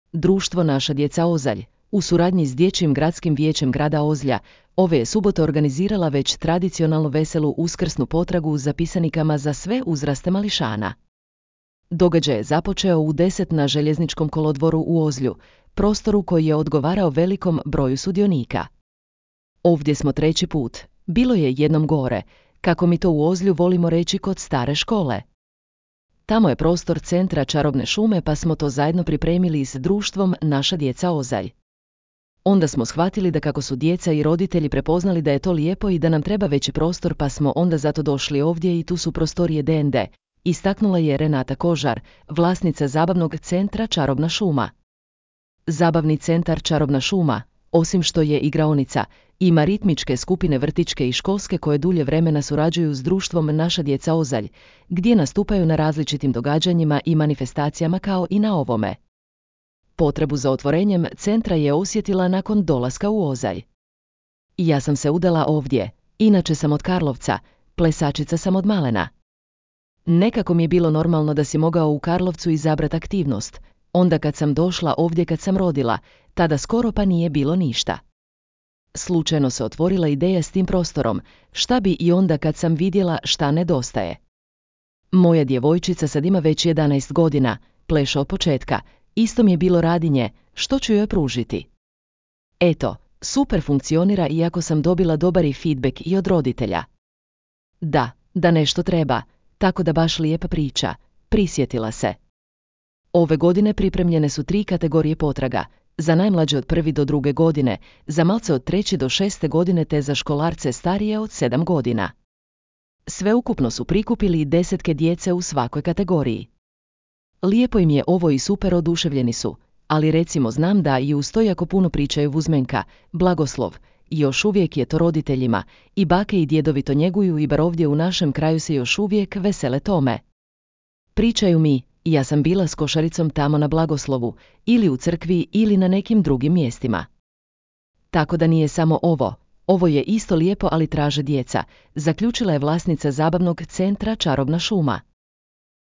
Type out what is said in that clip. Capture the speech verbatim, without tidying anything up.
Društvo Naša djeca Ozalj, u suradnji s Dječjim gradskim vijećem grada Ozlja, ove je subote organizirala već tradicionalno veselu uskrsnu potragu za pisanikama za sve uzraste mališana. Događaj je započeo u deset na željezničkom kolodvoru u Ozlju, prostoru koji je odgovarao velikom broju sudionika. Ovdje smo treći put, bilo je jednom gore, kako mi to u Ozlju volimo reći kod stare škole. Tamo je prostor centra Čarobne šume pa smo to zajedno pripremili s društvom Naša djeca Ozalj. Onda smo shvatili da kako su djeca i roditelji prepoznali da je to lijepo i da nam treba veći prostor pa smo onda zato došli ovdje i tu su prostorije D N D, istaknula je Renata Kožar, vlasnica zabavnog centra Čarobna šuma. Zabavni centar Čarobna šuma, osim što je igraonica, ima ritmičke skupine vrtićke i školske koje dulje vremena surađuju s društvom Naša djeca Ozalj, gdje nastupaju na različitim događanjima i manifestacijama kao i na ovome. Potrebu za otvorenjem centra je osjetila nakon dolaska u Ozalj. Ja sam se udala ovdje, inače sam od Karlovca, plesačica sam od malena. Nekako mi je bilo normalno da si mogao u Karlovcu izabrati aktivnost, onda kad sam došla ovdje kad sam rodila, tada skoro pa nije bilo ništa. Slučajno se otvorila ideja s tim prostorom, šta bi i onda kad sam vidjela šta nedostaje. Moja djevojčica sad ima već jedanaest godina, pleše od početka, isto mi je bilo radinje, što ću joj pružiti. Eto, super funkcionira iako sam dobila dobar i feedback i od roditelja. Da, da nešto treba, tako da baš lijepa priča, prisjetila se. Ove godine pripremljene su tri kategorije potraga, za najmlađe od prvi do druge godine, za malce od treće do šeste godine te za školarce starije od sedam godina. Sveukupno su prikupili desetke djece u svakoj kategoriji. Lijepo im je ovo i super oduševljeni su, ali recimo znam da i uz to jako puno pričaju vuzmenka, blagoslov, i još uvijek je to roditeljima, i bake i djedovi to njeguju i bar ovdje u našem kraju se još uvijek vesele tome. Pričaju mi, ja sam bila s košaricom tamo na blagoslovu, ili u crkvi ili na nekim drugim mjestima. Tako da nije samo ovo, ovo je isto lijepo ali traže djeca, zaključila je vlasnica zabavnog centra Čarobna šuma.